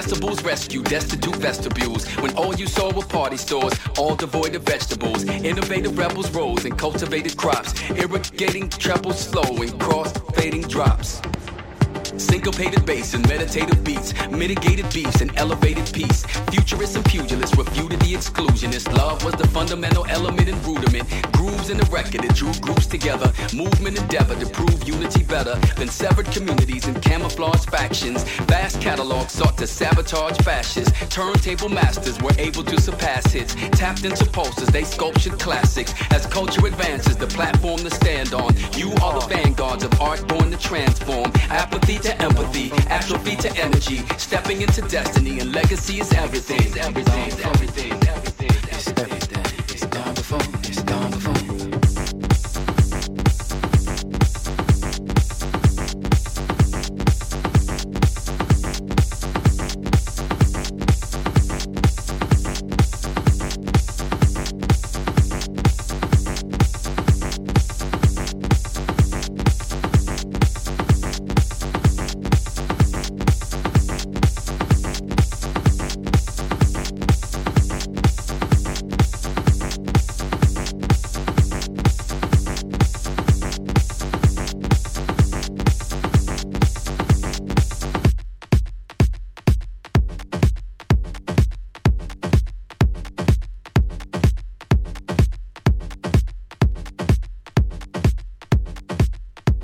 decibels rescue, destitute vestibules. When all you saw were party stores, all devoid of vegetables. Innovative rebels rose and cultivated crops, irrigating trebles slow and cross-fading drops. Syncopated bass and meditative beats, mitigated beefs and elevated peace. Futurists and pugilists refuted the exclusionist. Love was the fundamental element and rudiment. Grooves in the record, it drew groups together. Movement endeavor to prove unity better than severed communities and camouflaged factions. Vast catalogs sought to sabotage fascists. Turntable masters were able to surpass hits. Tapped into pulses, they sculptured classics. As culture advances, the platform to stand on. You are the vanguards of art born to transform. Apathy to empathy, atrophy to energy. Stepping into destiny and legacy is everything. It's everything. It's everything. It's everything. It's gone before. It's gone.